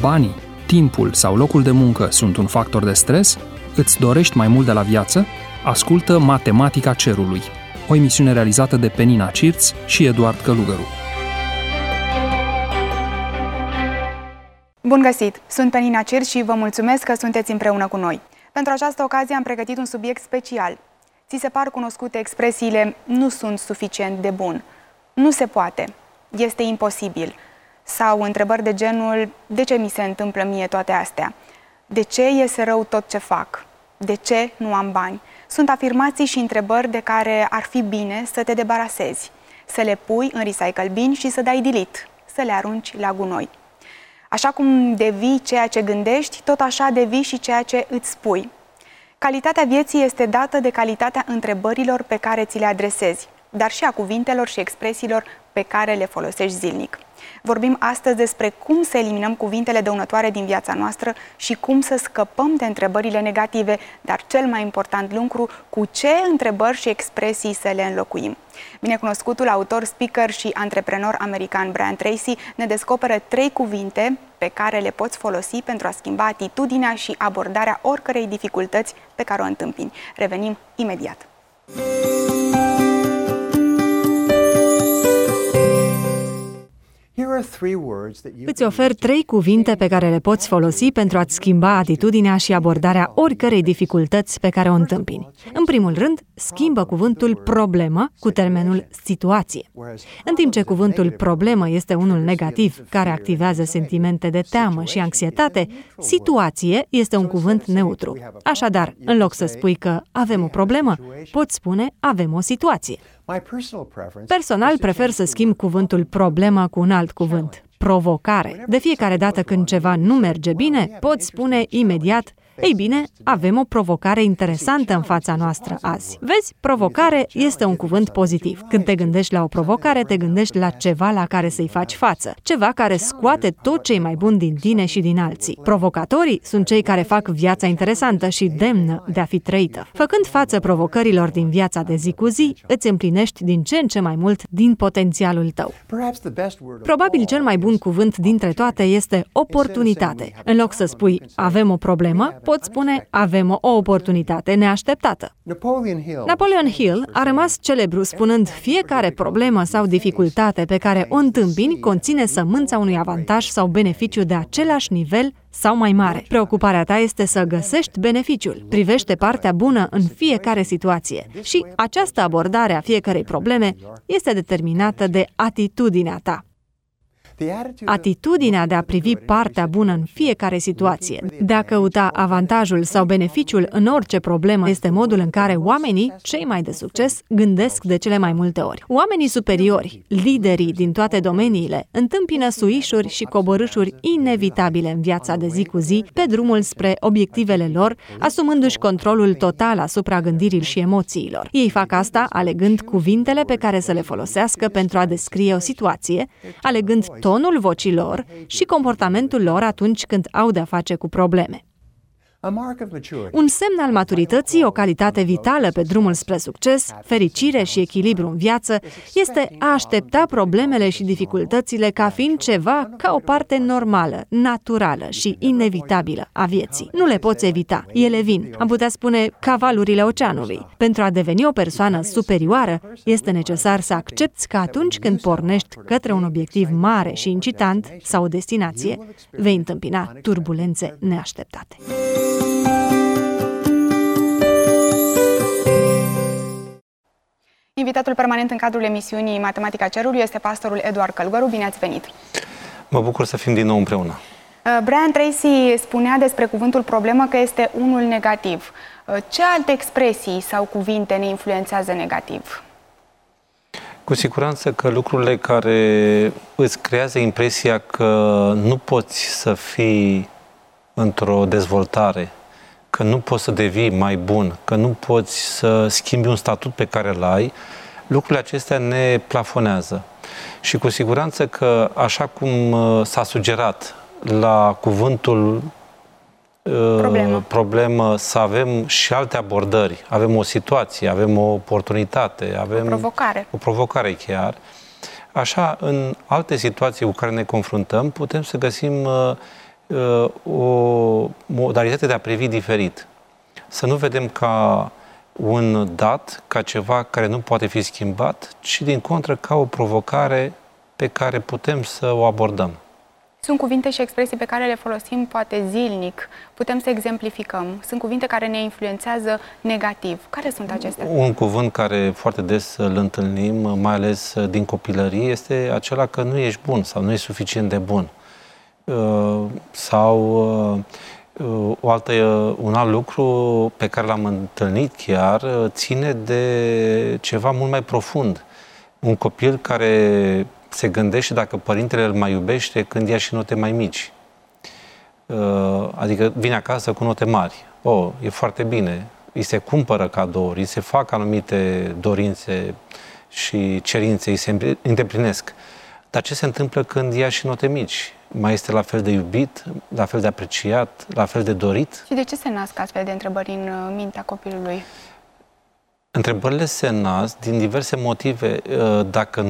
banii, timpul sau locul de muncă sunt un factor de stres? Îți dorești mai mult de la viață? Ascultă Matematica Cerului, o emisiune realizată de Penina Cirț și Eduard Călugăru. Bun găsit! Sunt Penina Cirț și vă mulțumesc că sunteți împreună cu noi. Pentru această ocazie am pregătit un subiect special. Ți se par cunoscute expresiile "nu sunt suficient de bun", "nu se poate", "este imposibil" sau întrebări de genul "de ce mi se întâmplă mie toate astea?", "de ce iese rău tot ce fac?", "de ce nu am bani?". Sunt afirmații și întrebări de care ar fi bine să te debarasezi, să le pui în recycle bin și să dai delete, să le arunci la gunoi. Așa cum devii ceea ce gândești, tot așa devii și ceea ce îți spui. Calitatea vieții este dată de calitatea întrebărilor pe care ți le adresezi, dar și a cuvintelor și expresiilor pe care le folosești zilnic. Vorbim astăzi despre cum să eliminăm cuvintele dăunătoare din viața noastră și cum să scăpăm de întrebările negative, dar cel mai important lucru, cu ce întrebări și expresii să le înlocuim. Binecunoscutul autor, speaker și antreprenor american Brian Tracy ne descoperă 3 cuvinte pe care le poți folosi pentru a schimba atitudinea și abordarea oricărei dificultăți pe care o întâmpini. Revenim imediat. Îți ofer 3 cuvinte pe care le poți folosi pentru a-ți schimba atitudinea și abordarea oricărei dificultăți pe care o întâmpini. În primul rând, schimbă cuvântul problemă cu termenul situație. În timp ce cuvântul problemă este unul negativ, care activează sentimente de teamă și anxietate, situație este un cuvânt neutru. Așadar, în loc să spui că avem o problemă, poți spune avem o situație. Personal, prefer să schimb cuvântul problemă cu un alt cuvânt, provocare. De fiecare dată când ceva nu merge bine, poți spune imediat: ei bine, avem o provocare interesantă în fața noastră azi. Vezi, provocare este un cuvânt pozitiv. Când te gândești la o provocare, te gândești la ceva la care să-i faci față, ceva care scoate tot ce e mai bun din tine și din alții. Provocatorii sunt cei care fac viața interesantă și demnă de a fi trăită. Făcând față provocărilor din viața de zi cu zi, îți împlinești din ce în ce mai mult din potențialul tău. Probabil cel mai bun cuvânt dintre toate este oportunitate. În loc să spui avem o problemă, poți spune avem o oportunitate neașteptată. Napoleon Hill a rămas celebru spunând: fiecare problemă sau dificultate pe care o întâmpini conține sămânța unui avantaj sau beneficiu de același nivel sau mai mare. Preocuparea ta este să găsești beneficiul. Privește partea bună în fiecare situație. Și această abordare a fiecărei probleme este determinată de atitudinea ta. Atitudinea de a privi partea bună în fiecare situație, de a căuta avantajul sau beneficiul în orice problemă, este modul în care oamenii, cei mai de succes, gândesc de cele mai multe ori. Oamenii superiori, liderii din toate domeniile, întâmpină suișuri și coborâșuri inevitabile în viața de zi cu zi, pe drumul spre obiectivele lor, asumându-și controlul total asupra gândirii și emoțiilor. Ei fac asta alegând cuvintele pe care să le folosească pentru a descrie o situație, alegând tonul vocii lor și comportamentul lor atunci când au de-a face cu probleme. Un semn al maturității, o calitate vitală pe drumul spre succes, fericire și echilibru în viață, este a aștepta problemele și dificultățile ca fiind ceva ca o parte normală, naturală și inevitabilă a vieții. Nu le poți evita, ele vin. Am putea spune ca valurile oceanului. Pentru a deveni o persoană superioară, este necesar să accepți că atunci când pornești către un obiectiv mare și incitant sau o destinație, vei întâmpina turbulențe neașteptate. Invitatul permanent în cadrul emisiunii Matematica Cerului este pastorul Eduard Călugăru. Bine ați venit! Mă bucur să fim din nou împreună. Brian Tracy spunea despre cuvântul problemă că este unul negativ. Ce alte expresii sau cuvinte ne influențează negativ? Cu siguranță că lucrurile care îți creează impresia că nu poți să fii într-o dezvoltare, că nu poți să devii mai bun, că nu poți să schimbi un statut pe care îl ai, lucrurile acestea ne plafonează. Și cu siguranță că, așa cum s-a sugerat la cuvântul problemă, să avem și alte abordări, avem o situație, avem o oportunitate, avem o provocare chiar. Așa, în alte situații cu care ne confruntăm, putem să găsim o modalitate de a privi diferit. Să nu vedem ca un dat, ca ceva care nu poate fi schimbat, ci din contră ca o provocare pe care putem să o abordăm. Sunt cuvinte și expresii pe care le folosim poate zilnic, putem să exemplificăm. Sunt cuvinte care ne influențează negativ. Care sunt acestea? Un cuvânt care foarte des îl întâlnim, mai ales din copilărie, este acela că nu ești bun sau nu ești suficient de bun. Un alt lucru pe care l-am întâlnit chiar ține de ceva mult mai profund. Un copil care se gândește dacă părintele îl mai iubește când ia și note mai mici. Adică vine acasă cu note mari. E foarte bine. Îi se cumpără cadouri, îi se fac anumite dorințe și cerințe, îi se îndeplinesc. Dar ce se întâmplă când ia și note mici? Mai este la fel de iubit, la fel de apreciat, la fel de dorit? Și de ce se nasc astfel de întrebări în mintea copilului? Întrebările se nasc din diverse motive. Dacă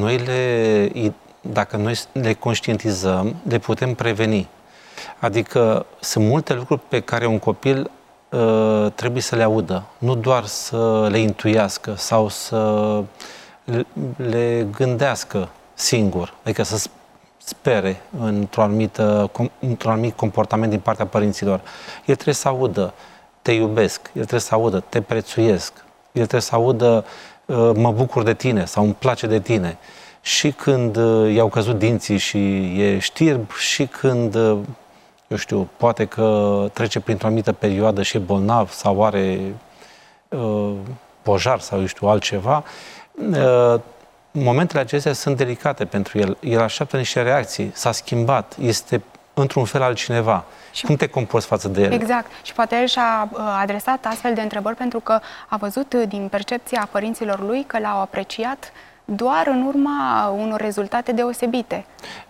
noi le conștientizăm, le putem preveni. Adică sunt multe lucruri pe care un copil trebuie să le audă, nu doar să le intuiască sau să le gândească singur, adică să spere într-un anumit comportament din partea părinților. El trebuie să audă, te iubesc, el trebuie să audă, te prețuiesc, el trebuie să audă, mă bucur de tine sau îmi place de tine. Și când i-au căzut dinții și e știrb, și când, eu știu, poate că trece printr-o anumită perioadă și e bolnav sau are pojar sau, eu știu, altceva, momentele acestea sunt delicate pentru el. El așteaptă niște reacții, s-a schimbat, este într-un fel altcineva. Și cum te comporți față de el? Exact. Și poate el și-a adresat astfel de întrebări pentru că a văzut din percepția părinților lui că l-au apreciat doar în urma unor rezultate deosebite.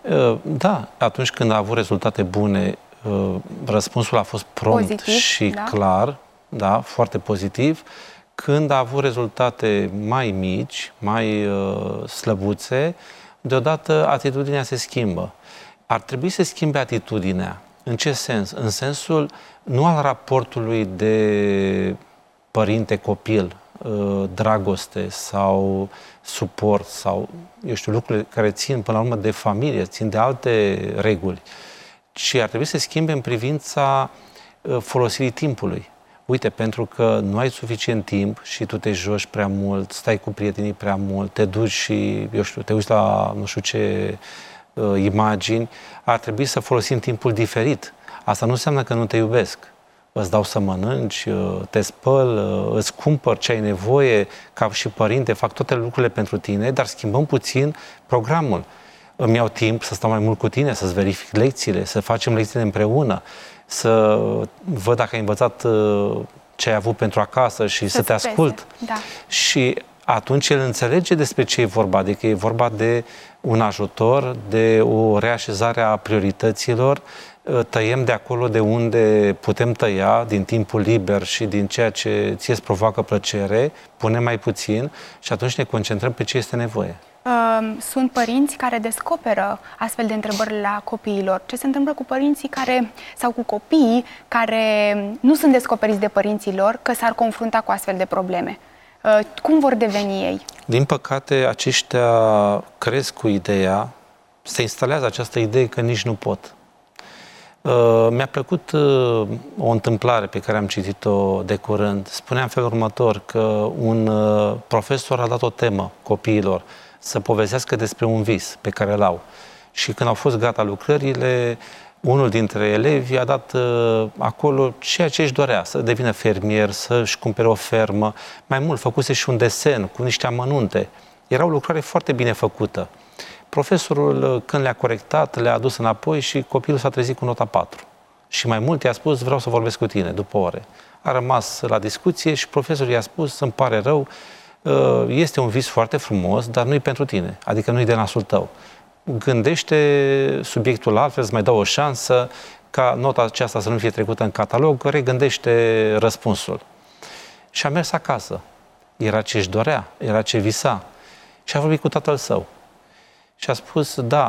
Da, atunci când a avut rezultate bune, răspunsul a fost prompt pozitiv, și clar, da, foarte pozitiv. Când a avut rezultate mai mici, mai slăbuțe, deodată atitudinea se schimbă. Ar trebui să schimbe atitudinea. În ce sens? În sensul nu al raportului de părinte-copil, dragoste sau suport sau, eu știu, lucruri care țin până la urmă de familie, țin de alte reguli, ci ar trebui să schimbe în privința folosirii timpului. Uite, pentru că nu ai suficient timp și tu te joci prea mult, stai cu prietenii prea mult, te duci și, eu știu, te uiți la nu știu ce imagini, ar trebui să folosim timpul diferit. Asta nu înseamnă că nu te iubesc. Îți dau să mănânci, te spăl, îți cumpăr ce ai nevoie, ca și părinte, fac toate lucrurile pentru tine, dar schimbăm puțin programul. Îmi iau timp să stau mai mult cu tine, să-ți verific lecțiile, să facem lecțiile împreună, să văd dacă ai învățat ce ai avut pentru acasă și să te ascult. Da. Și atunci el înțelege despre ce e vorba, adică e vorba de un ajutor, de o reașezare a priorităților, tăiem de acolo de unde putem tăia, din timpul liber și din ceea ce ție îți provoacă plăcere, punem mai puțin și atunci ne concentrăm pe ce este nevoie. Sunt părinți care descoperă astfel de întrebări la copiilor. Ce se întâmplă cu părinții sau cu copiii care nu sunt descoperiți de părinții lor că s-ar confrunta cu astfel de probleme? Cum vor deveni ei? Din păcate, aceștia cresc cu ideea, se instalează această idee că nici nu pot. Mi-a plăcut o întâmplare pe care am citit-o de curând. Spunea în felul următor că un profesor a dat o temă copiilor să povestească despre un vis pe care îl au. Și când au fost gata lucrările, unul dintre elevi a dat acolo ceea ce își dorea, să devină fermier, să-și cumpere o fermă. Mai mult, făcuse și un desen cu niște amănunte. Era o lucrare foarte bine făcută. Profesorul, când le-a corectat, le-a adus înapoi și copilul s-a trezit cu nota 4. Și mai mult i-a spus, vreau să vorbesc cu tine, după ore. A rămas la discuție și profesorul i-a spus, îmi pare rău, este un vis foarte frumos, dar nu-i pentru tine, adică nu-i de nasul tău. Gândește subiectul altfel, îți mai dau o șansă ca nota aceasta să nu fie trecută în catalog, regândește răspunsul. Și a mers acasă. Era ce își dorea, era ce visa. Și a vorbit cu tatăl său. Și a spus, da,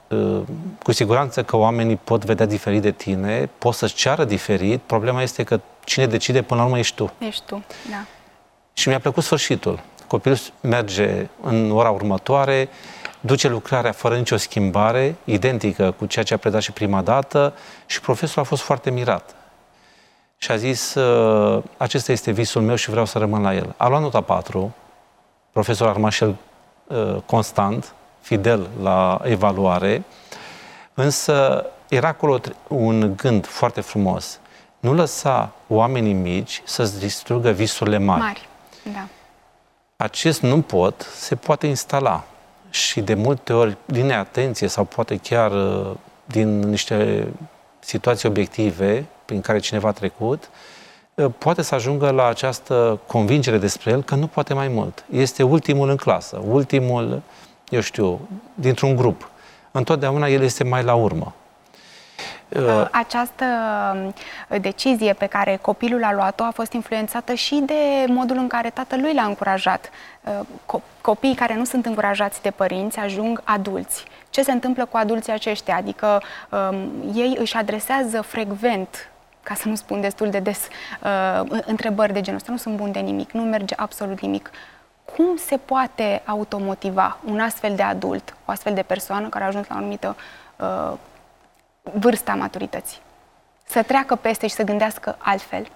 cu siguranță că oamenii pot vedea diferit de tine, pot să-ți ceară diferit, problema este că cine decide până la urmă ești tu. Ești tu, da. Și mi-a plăcut sfârșitul. Copilul merge în ora următoare, duce lucrarea fără nicio schimbare, identică cu ceea ce a predat și prima dată, și profesorul a fost foarte mirat. Și a zis, acesta este visul meu și vreau să rămân la el. A luat nota 4, profesorul a rămas și el constant, fidel la evaluare, însă era acolo un gând foarte frumos. Nu lăsa oamenii mici să-ți distrugă visurile mari. Da. Acest nu pot se poate instala și de multe ori din neatenție sau poate chiar din niște situații obiective prin care cineva a trecut, poate să ajungă la această convingere despre el că nu poate mai mult. Este ultimul în clasă, ultimul, eu știu, dintr-un grup. Întotdeauna el este mai la urmă. Această decizie pe care copilul a luat-o a fost influențată și de modul în care tatălui l-a încurajat. Copiii care nu sunt încurajați de părinți ajung adulți. Ce se întâmplă cu adulții aceștia? Adică ei își adresează frecvent, ca să nu spun destul de des, întrebări de genul ăsta. Nu sunt bun de nimic, nu merge absolut nimic. Cum se poate automotiva un astfel de adult, o astfel de persoană care a ajuns la o anumită vârsta maturității? Să treacă peste și să gândească altfel?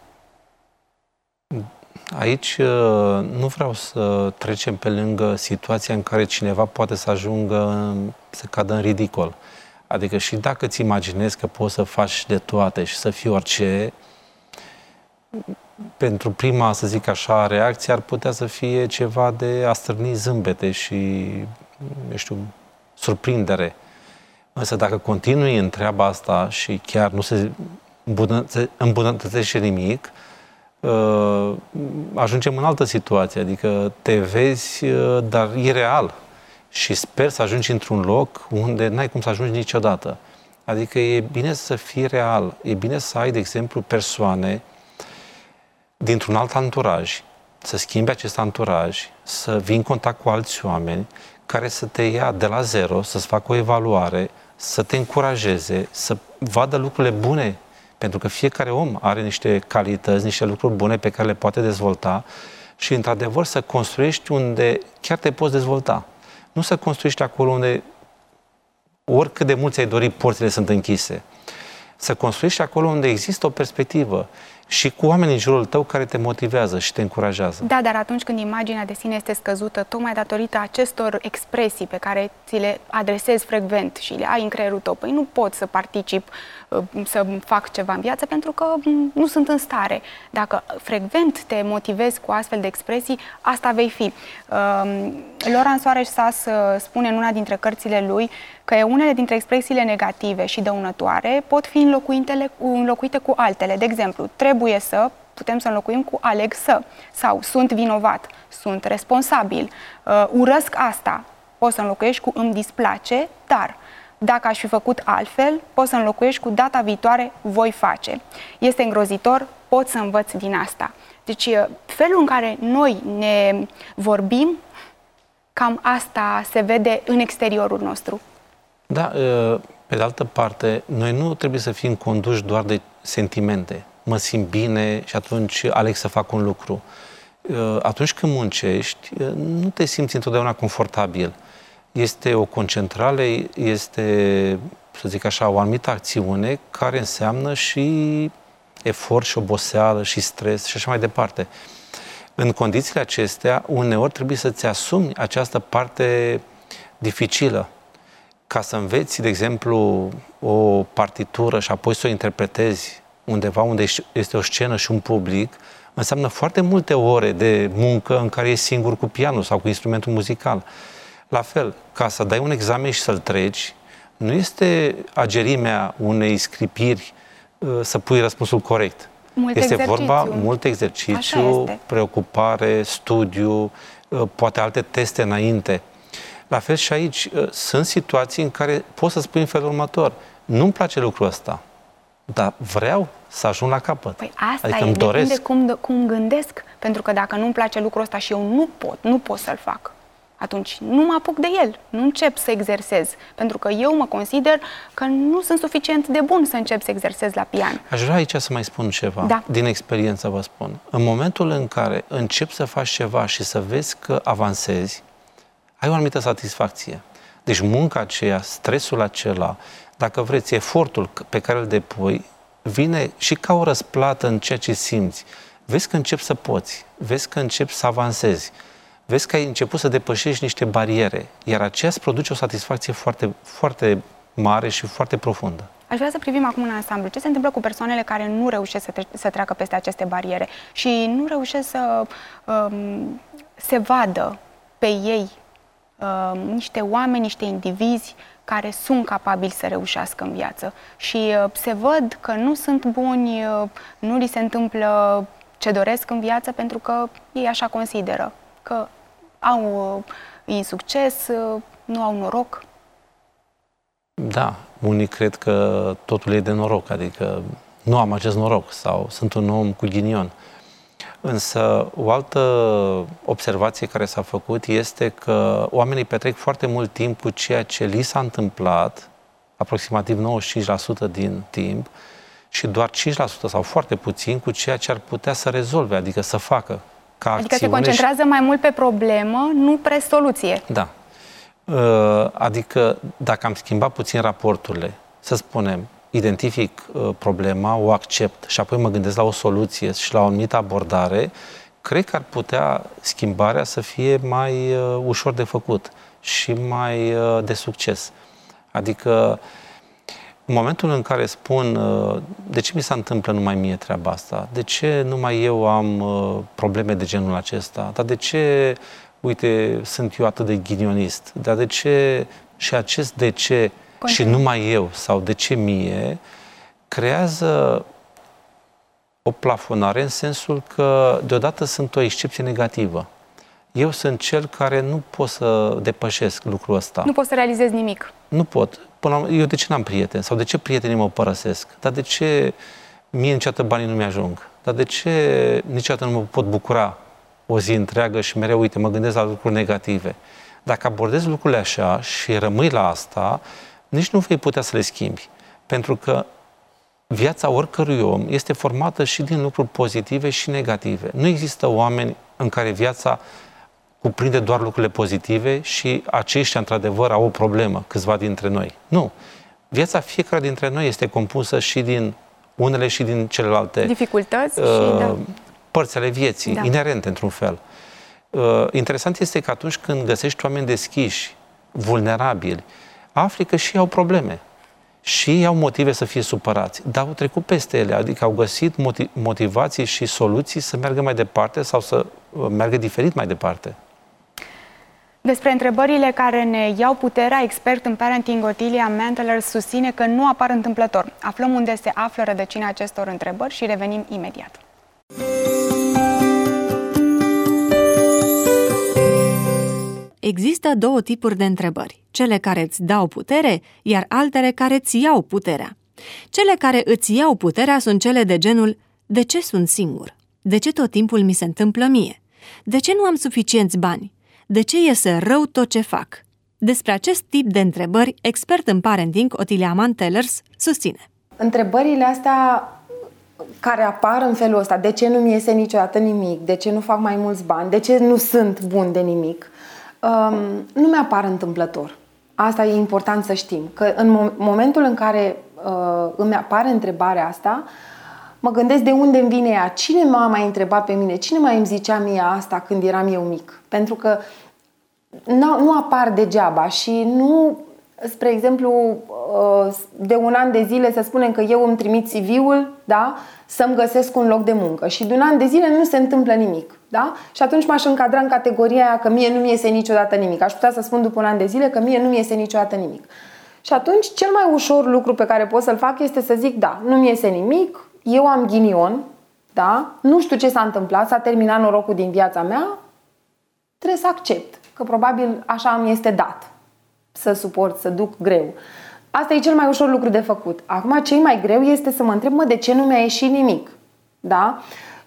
Aici nu vreau să trecem pe lângă situația în care cineva poate să ajungă să cadă în ridicol. Adică și dacă îți imaginezi că poți să faci de toate și să fii orice, pentru prima, să zic așa, reacție ar putea să fie ceva de a stârni zâmbete și, eu știu, surprindere. Însă dacă continui în treaba asta și chiar nu se îmbunătățește nimic, ajungem în altă situație, adică te vezi, dar ireal, și sper să ajungi într-un loc unde n-ai cum să ajungi niciodată. Adică e bine să fii real, e bine să ai, de exemplu, persoane dintr-un alt anturaj, să schimbi acest anturaj, să vii în contact cu alți oameni care să te ia de la zero, să-ți facă o evaluare, să te încurajeze, să vadă lucrurile bune, pentru că fiecare om are niște calități, niște lucruri bune pe care le poate dezvolta și, într-adevăr, să construiești unde chiar te poți dezvolta. Nu să construiești acolo unde oricât de mult ți-ai dori, porțile sunt închise. Să construiești acolo unde există o perspectivă și cu oamenii în jurul tău care te motivează și te încurajează. Da, dar atunci când imaginea de sine este scăzută, tocmai datorită acestor expresii pe care ți le adresezi frecvent și le ai în creierul tău, păi nu pot să particip, să fac ceva în viață pentru că nu sunt în stare. Dacă frecvent te motivezi cu astfel de expresii, asta vei fi. Laurent Soares Sas spune în una dintre cărțile lui că unele dintre expresiile negative și dăunătoare pot fi înlocuite cu altele. De exemplu, trebuie să, putem să înlocuim cu aleg să, sau sunt vinovat, sunt responsabil, urăsc asta, poți să înlocuiești cu îmi displace, dar dacă aș fi făcut altfel, poți să înlocuiești cu data viitoare voi face. Este îngrozitor, pot să învăț din asta. Deci felul în care noi ne vorbim, cam asta se vede în exteriorul nostru. Da, pe de altă parte, noi nu trebuie să fim conduși doar de sentimente. Mă simt bine și atunci aleg să fac un lucru. Atunci când muncești, nu te simți întotdeauna confortabil. Este o concentrare, este, să zic așa, o anumită acțiune care înseamnă și efort și oboseală și stres și așa mai departe. În condițiile acestea, uneori trebuie să-ți asumi această parte dificilă. Ca să înveți, de exemplu, o partitură și apoi să o interpretezi undeva unde este o scenă și un public, înseamnă foarte multe ore de muncă în care ești singur cu pianul sau cu instrumentul muzical. La fel, ca să dai un examen și să-l treci, nu este agerimea unei scripiri să pui răspunsul corect. Este vorba mult exercițiu, preocupare, studiu, poate alte teste înainte. La fel și aici, sunt situații în care poți să spui în felul următor: nu-mi place lucrul ăsta, dar vreau să ajung la capăt. Păi asta adică îmi doresc. Depinde cum gândesc, pentru că dacă nu-mi place lucrul ăsta și eu nu pot să-l fac. atunci nu mă apuc de el, nu încep să exersez, pentru că eu mă consider că nu sunt suficient de bun să încep să exersez la pian. Aș vrea aici să mai spun ceva, din experiență vă spun. În momentul în care începi să faci ceva și să vezi că avansezi, ai o anumită satisfacție. Deci munca aceea, stresul acela, dacă vreți, efortul pe care îl depui, vine și ca o răsplată în ceea ce simți. Vezi că începi să poți, vezi că începi să avansezi, vezi că ai început să depășești niște bariere, iar aceea îți produce o satisfacție foarte, foarte mare și foarte profundă. Aș vrea să privim acum în ansamblu. Ce se întâmplă cu persoanele care nu reușesc să treacă peste aceste bariere și nu reușesc să se vadă pe ei niște oameni, niște indivizi care sunt capabili să reușească în viață și se văd că nu sunt buni, nu li se întâmplă ce doresc în viață pentru că ei așa consideră, că au insucces, nu au noroc. Da, unii cred că totul e de noroc, adică nu am acest noroc sau sunt un om cu ghinion. Însă o altă observație care s-a făcut este că oamenii petrec foarte mult timp cu ceea ce li s-a întâmplat, aproximativ 95% din timp, și doar 5% sau foarte puțin cu ceea ce ar putea să rezolve, adică să facă ca Adică acțiune. se concentrează mai mult pe problemă, nu pe soluție. Da. Adică dacă am schimbat puțin raporturile, să spunem, identific problema, o accept și apoi mă gândesc la o soluție și la o anumită abordare, cred că ar putea schimbarea să fie mai ușor de făcut și mai de succes. Adică în momentul în care spun de ce mi se întâmplă numai mie treaba asta, de ce numai eu am probleme de genul acesta, dar de ce, uite, sunt eu atât de ghinionist, dar de ce și acest de ce și numai eu sau de ce mie, creează o plafonare în sensul că deodată sunt o excepție negativă. Eu sunt cel care nu pot să depășesc lucrul ăsta. Nu pot să realizez nimic. Nu pot. Eu de ce n-am prieteni? Sau de ce prietenii mă părăsesc? Dar de ce mie niciodată banii nu mi-ajung? Dar de ce niciodată nu mă pot bucura o zi întreagă și mereu, uite, mă gândesc la lucruri negative? Dacă abordezi lucrurile așa și rămâi la asta, nici nu vei putea să le schimbi. Pentru că viața oricărui om este formată și din lucruri pozitive și negative. Nu există oameni în care viața cuprinde doar lucrurile pozitive și aceștia, într-adevăr, au o problemă, câțiva dintre noi. Nu. Viața fiecare dintre noi este compusă și din unele și din celelalte dificultăți și părți ale vieții, inerente, într-un fel. Interesant este că atunci când găsești oameni deschiși, vulnerabili, afli că și ei au probleme. Și ei au motive să fie supărați, dar au trecut peste ele, adică au găsit motivații și soluții să meargă mai departe sau să meargă diferit mai departe. Despre întrebările care ne iau puterea, expert în parenting Otilia Manteler susține că nu apar întâmplător. Aflăm unde se află rădăcina acestor întrebări și revenim imediat. Există două tipuri de întrebări, cele care îți dau putere, iar altele care îți iau puterea. Cele care îți iau puterea sunt cele de genul: de ce sunt singur? De ce tot timpul mi se întâmplă mie? De ce nu am suficienți bani? De ce iese rău tot ce fac? Despre acest tip de întrebări, expert în parenting Otilia Mantelers susține. Întrebările astea care apar în felul ăsta, de ce nu mi iese niciodată nimic, de ce nu fac mai mulți bani, de ce nu sunt bun de nimic, nu mi-apar întâmplător. Asta e important să știm, că în momentul în care îmi apare întrebarea asta, mă gândesc de unde îmi vine ea, cine m-a mai întrebat pe mine, cine mai îmi zicea mie asta când eram eu mic. Pentru că nu apar degeaba și nu, spre exemplu, de un an de zile să spunem că eu îmi trimit CV-ul, da, să-mi găsesc un loc de muncă și de un an de zile nu se întâmplă nimic. Da? Și atunci m-aș încadra în categoria aia că mie nu mi iese niciodată nimic. Aș putea să spun după un an de zile că mie nu mi iese niciodată nimic. Și atunci cel mai ușor lucru pe care pot să-l fac este să zic: da, nu mi iese nimic, eu am ghinion, da? Nu știu ce s-a întâmplat, s-a terminat norocul din viața mea, trebuie să accept că probabil așa mi este dat să suport, să duc greu. Asta e cel mai ușor lucru de făcut. Acum, ce e mai greu este să mă întreb: mă, de ce nu mi-a ieșit nimic? Da?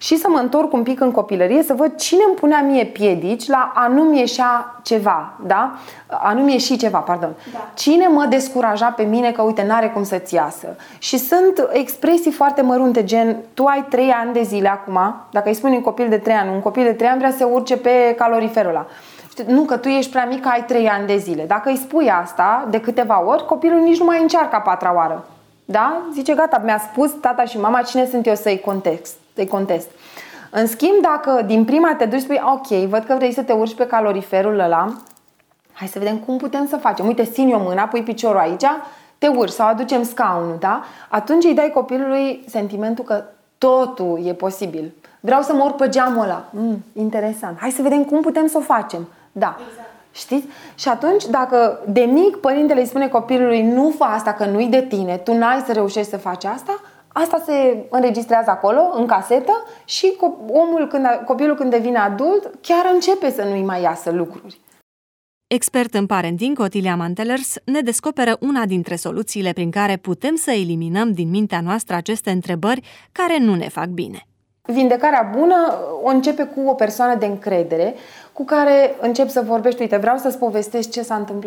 și să mă întorc un pic în copilărie, să văd cine îmi punea mie piedici la a nu-mi ieșea ceva, da? A nu-mi ieși ceva, pardon. Da. Cine mă descuraja pe mine că, uite, n-are cum să-ți iasă. Și sunt expresii foarte mărunte, gen, tu ai 3 ani de zile acum, dacă îi spui un copil de 3 ani, un copil de 3 ani vrea să se urce pe caloriferul ăla. Nu, că tu ești prea mic, ai 3 ani de zile. Dacă îi spui asta de câteva ori, copilul nici nu mai încearcă a 4-a oară. Da? Zice, gata, mi-a spus tata și mama cine sunt eu să-i contest. În schimb, dacă din prima te duci și spui, ok, văd că vrei să te urci pe caloriferul ăla, hai să vedem cum putem să facem. Uite, țin eu mâna, pui piciorul aici, te urci sau aducem scaunul, da? Atunci îi dai copilului sentimentul că totul e posibil. Vreau să mă urc pe geamul ăla. Interesant. Hai să vedem cum putem să o facem. Da. Exact. Știți? Și atunci, dacă de mic părintele îi spune copilului nu fă asta că nu-i de tine, tu n-ai să reușești să faci asta, asta se înregistrează acolo, în casetă și copilul când devine adult chiar începe să nu-i mai iasă lucruri. Expert în parenting, Otilia Mantelers ne descoperă una dintre soluțiile prin care putem să eliminăm din mintea noastră aceste întrebări care nu ne fac bine. Vindecarea bună o începe cu o persoană de încredere cu care începi să vorbești. Uite, vreau să-ți povestesc ce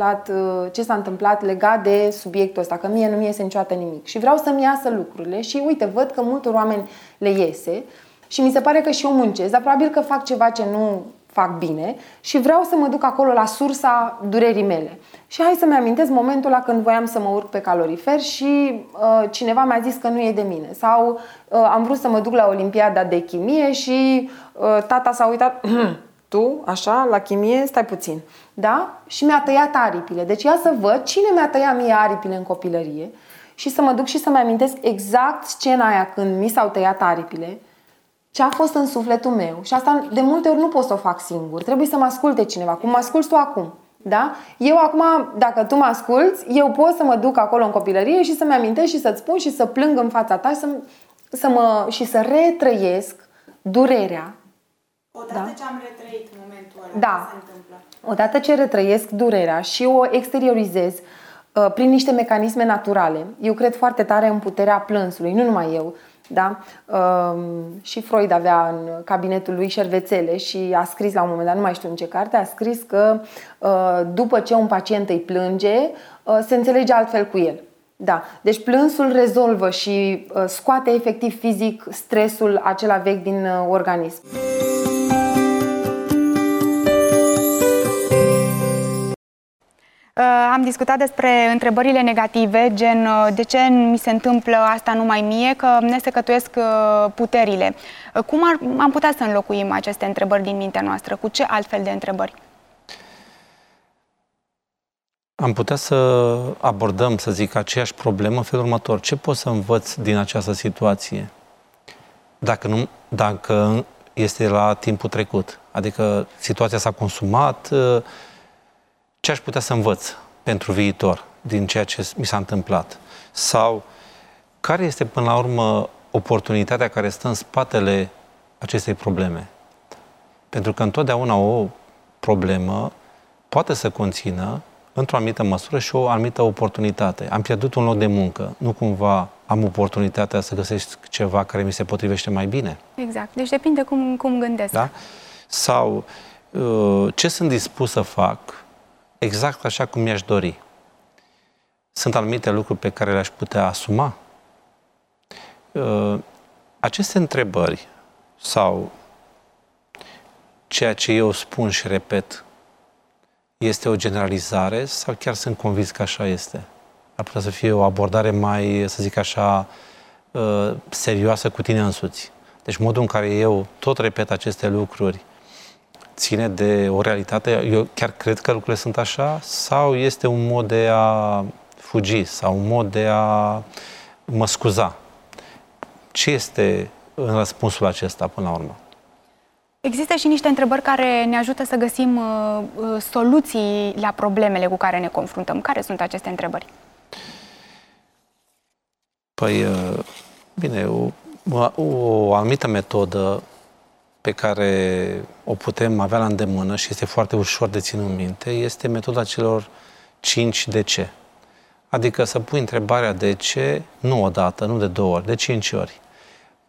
s-a întâmplat legat de subiectul ăsta, că mie nu mi iese niciodată nimic. Și vreau să-mi iasă lucrurile și uite, văd că multor oameni le iese și mi se pare că și eu muncesc, dar probabil că fac ceva ce nu fac bine și vreau să mă duc acolo la sursa durerii mele. Și hai să-mi amintesc momentul ăla când voiam să mă urc pe calorifer și cineva mi-a zis că nu e de mine. Sau am vrut să mă duc la Olimpiada de chimie și tata s-a uitat, tu, așa, la chimie, stai puțin. Da? Și mi-a tăiat aripile. Deci ia să văd cine mi-a tăiat mie aripile în copilărie și să mă duc și să-mi amintesc exact scena aia când mi s-au tăiat aripile, ce a fost în sufletul meu. Și asta de multe ori nu pot să o fac singur. Trebuie să mă asculte cineva, cum mă asculți tu acum. Da? Eu acum, dacă tu mă asculți, eu pot să mă duc acolo în copilărie și să-mi amintesc și să-ți spun și să plâng în fața ta și să retrăiesc durerea. Odată ce am retrăit momentul ăla, da. ce se întâmplă? Odată ce retrăiesc durerea și o exteriorizez prin niște mecanisme naturale. Eu cred foarte tare în puterea plânsului, nu numai eu. Da? Și Freud avea în cabinetul lui șervețele și a scris la un moment dat, nu mai știu în ce carte, a scris că după ce un pacient îi plânge, se înțelege altfel cu el. Da. Deci plânsul rezolvă și scoate efectiv fizic stresul acela vechi din organism. Am discutat despre întrebările negative, gen de ce mi se întâmplă asta numai mie, că ne secătuiesc puterile. Cum am putea să înlocuim aceste întrebări din mintea noastră? Cu ce altfel de întrebări? Am putea să abordăm, să zic, aceeași problemă în felul următor. Ce pot să învăț din această situație? Dacă este la timpul trecut, adică situația s-a consumat, ce aș putea să învăț pentru viitor din ceea ce mi s-a întâmplat? Sau care este până la urmă oportunitatea care stă în spatele acestei probleme? Pentru că întotdeauna o problemă poate să conțină într-o anumită măsură și o anumită oportunitate. Am pierdut un loc de muncă, nu cumva am oportunitatea să găsesc ceva care mi se potrivește mai bine? Exact. Deci depinde cum gândesc. Da? Sau ce sunt dispus să fac exact așa cum mi-aș dori. Sunt anumite lucruri pe care le-aș putea asuma. Aceste întrebări sau ceea ce eu spun și repet este o generalizare sau chiar sunt convins că așa este? Ar putea să fie o abordare mai, să zic așa, serioasă cu tine însuți. Deci modul în care eu tot repet aceste lucruri ține de o realitate, eu chiar cred că lucrurile sunt așa, sau este un mod de a fugi sau un mod de a mă scuza? Ce este în răspunsul acesta până la urmă? Există și niște întrebări care ne ajută să găsim soluții la problemele cu care ne confruntăm. Care sunt aceste întrebări? Păi, bine, o anumită metodă pe care o putem avea la îndemână și este foarte ușor de ținut minte, este metoda celor 5 de ce. Adică să pui întrebarea de ce, nu o dată, nu de 2 ori, de 5 ori.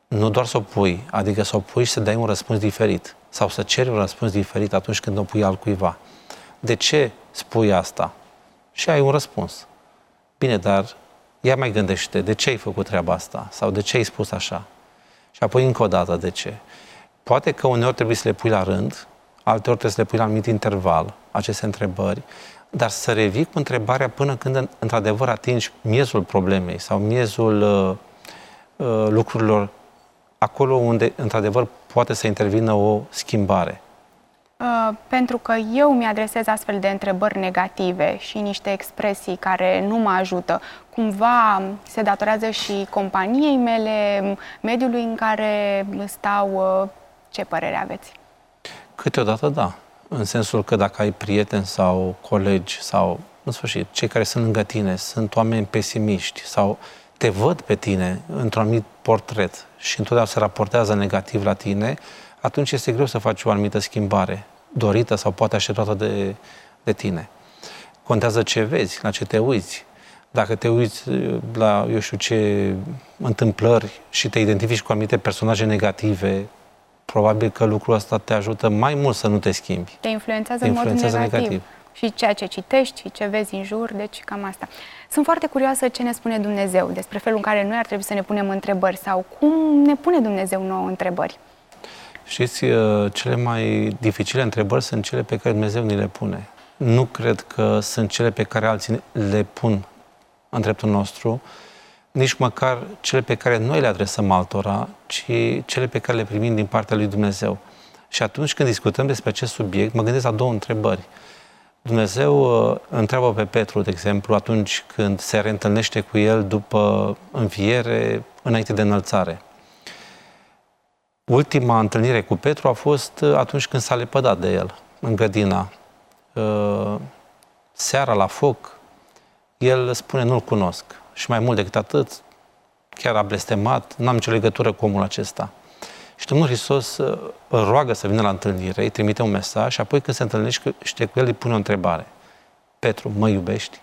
Nu doar să o pui, adică să o pui și să dai un răspuns diferit sau să ceri un răspuns diferit atunci când o pui altcuiva. De ce spui asta? Și ai un răspuns. Bine, dar ia mai gândește, de ce ai făcut treaba asta? Sau de ce ai spus așa? Și apoi încă o dată, de ce? Poate că uneori trebuie să le pui la rând, alteori trebuie să le pui la anumit interval, aceste întrebări, dar să revii cu întrebarea până când într-adevăr atingi miezul problemei sau miezul lucrurilor, acolo unde într-adevăr poate să intervină o schimbare. Pentru că eu mi-adresez astfel de întrebări negative și niște expresii care nu mă ajută, cumva se datorează și companiei mele, mediului în care stau. Ce părere aveți? Câteodată da. În sensul că dacă ai prieteni sau colegi sau, în sfârșit, cei care sunt lângă tine, sunt oameni pesimiști sau te văd pe tine într-un anumit portret și întotdeauna se raportează negativ la tine, atunci este greu să faci o anumită schimbare dorită sau poate așteptată de tine. Contează ce vezi, la ce te uiți. Dacă te uiți la, eu știu ce, întâmplări și te identifici cu anumite personaje negative, probabil că lucrul ăsta te ajută mai mult să nu te schimbi. Te influențează în mod negativ. Și ceea ce citești și ce vezi în jur, deci cam asta. Sunt foarte curioasă ce ne spune Dumnezeu despre felul în care noi ar trebui să ne punem întrebări sau cum ne pune Dumnezeu nouă întrebări. Știți, cele mai dificile întrebări sunt cele pe care Dumnezeu ni le pune. Nu cred că sunt cele pe care alții le pun în dreptul nostru, nici măcar cele pe care noi le adresăm altora, ci cele pe care le primim din partea lui Dumnezeu. Și atunci când discutăm despre acest subiect, mă gândesc la două întrebări. Dumnezeu întreabă pe Petru, de exemplu, atunci când se reîntâlnește cu el după înviere, înainte de înălțare. Ultima întâlnire cu Petru a fost atunci când s-a lepădat de el, în grădina. Seara la foc, el spune, nu-l cunosc. Și mai mult decât atât, chiar a blestemat, n-am nicio legătură cu omul acesta. Și Domnul Hristos îl roagă să vină la întâlnire, îi trimite un mesaj și apoi când se întâlnește cu el, îi pune o întrebare. Petru, mă iubești?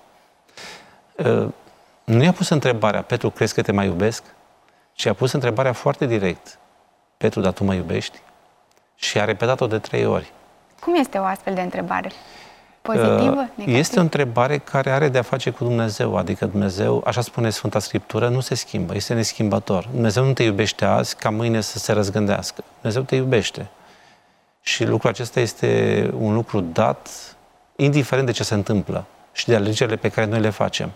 Nu i-a pus întrebarea, Petru, crezi că te mai iubesc? Ci a pus întrebarea foarte direct. Petru, dar tu mă iubești? Și a repetat-o de 3 ori. Cum este o astfel de întrebare? Pozitivă? Negativă? Este o întrebare care are de-a face cu Dumnezeu, adică Dumnezeu, așa spune Sfânta Scriptură, nu se schimbă, este neschimbător. Dumnezeu nu te iubește azi ca mâine să se răzgândească. Dumnezeu te iubește. Și lucrul acesta este un lucru dat, indiferent de ce se întâmplă și de alegerile pe care noi le facem.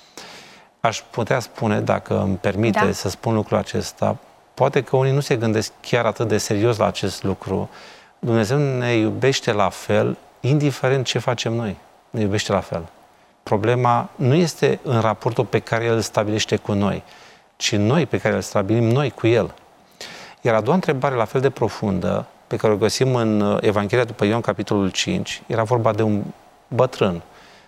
Aș putea spune, dacă îmi permite să spun lucrul acesta, poate că unii nu se gândesc chiar atât de serios la acest lucru. Dumnezeu ne iubește la fel, indiferent ce facem noi, ne iubește la fel. Problema nu este în raportul pe care El îl stabilește cu noi, ci noi pe care îl stabilim noi cu El. Iar a doua întrebare, la fel de profundă, pe care o găsim în Evanghelia după Ioan, capitolul 5, era vorba de un bătrân,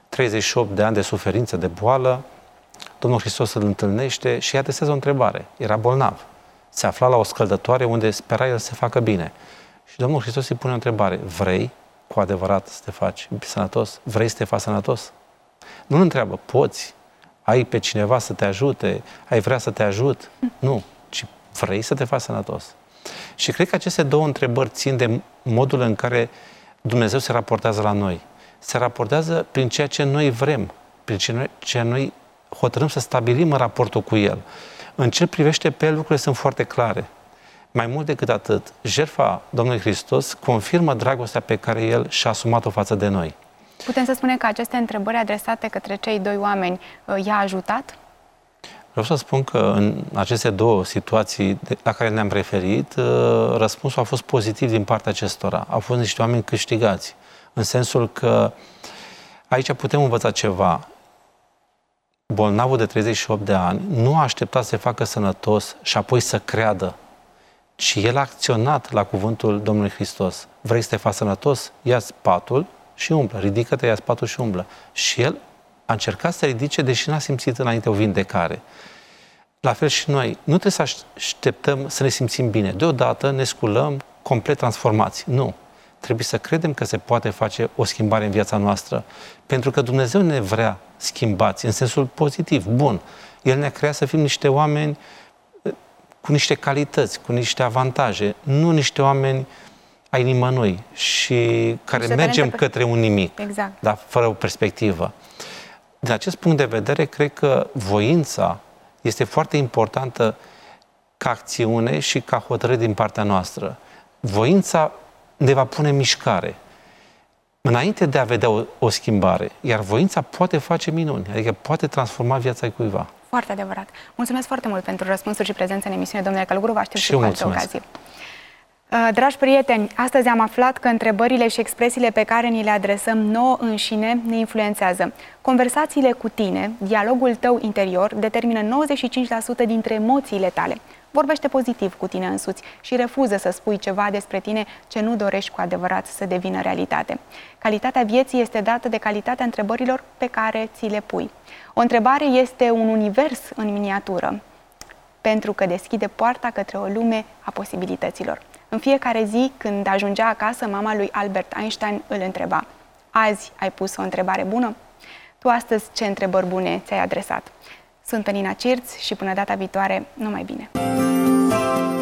38 de ani de suferință, de boală. Domnul Hristos îl întâlnește și îi adresează o întrebare. Era bolnav. Se afla la o scăldătoare unde spera el să se facă bine. Și Domnul Hristos îi pune o întrebare. Vrei cu adevărat să te faci sănătos? Vrei să te faci sănătos? Nu îl întreabă, poți? Ai pe cineva să te ajute? Ai vrea să te ajut? Nu, ci vrei să te faci sănătos. Și cred că aceste două întrebări țin de modul în care Dumnezeu se raportează la noi. Se raportează prin ceea ce noi vrem, prin ceea ce noi hotărâm să stabilim în raportul cu El. În ce privește pe El, lucrurile sunt foarte clare. Mai mult decât atât, jertfa Domnului Hristos confirmă dragostea pe care El și-a asumat-o față de noi. Putem să spunem că aceste întrebări adresate către cei doi oameni i-a ajutat? Vreau să spun că în aceste două situații la care ne-am referit, răspunsul a fost pozitiv din partea acestora. Au fost niște oameni câștigați, în sensul că aici putem învăța ceva. Bolnavul de 38 de ani nu a așteptat să se facă sănătos și apoi să creadă, ci el a acționat la cuvântul Domnului Hristos. Vrei să te faci sănătos? Ia-ți patul și umblă. Ridică-te, ia-ți patul și umblă. Și el a încercat să ridice, deși n-a simțit înainte o vindecare. La fel și noi. Nu trebuie să așteptăm să ne simțim bine. Deodată ne sculăm complet transformați. Nu. Trebuie să credem că se poate face o schimbare în viața noastră. Pentru că Dumnezeu ne vrea schimbați, în sensul pozitiv, bun. El ne-a creat să fim niște oameni cu niște calități, cu niște avantaje, nu niște oameni ai nimănui și care mergem către un nimic, exact. Dar fără o perspectivă. Din acest punct de vedere, cred că voința este foarte importantă ca acțiune și ca hotărâre din partea noastră. Voința ne va pune în mișcare înainte de a vedea o schimbare, iar voința poate face minuni, adică poate transforma viața cuiva. Foarte adevărat. Mulțumesc foarte mult pentru răspunsuri și prezența în emisiune, domnule Căluguru. Vă aștept și cu altă ocazie. Dragi prieteni, astăzi am aflat că întrebările și expresiile pe care ni le adresăm nouă înșine ne influențează. Conversațiile cu tine, dialogul tău interior, determină 95% dintre emoțiile tale. Vorbește pozitiv cu tine însuți și refuză să spui ceva despre tine ce nu dorești cu adevărat să devină realitate. Calitatea vieții este dată de calitatea întrebărilor pe care ți le pui. O întrebare este un univers în miniatură, pentru că deschide poarta către o lume a posibilităților. În fiecare zi, când ajungea acasă, mama lui Albert Einstein îl întreba: azi ai pus o întrebare bună? Tu astăzi ce întrebări bune ți-ai adresat? Sunt Penina Cirț și până data viitoare, numai bine!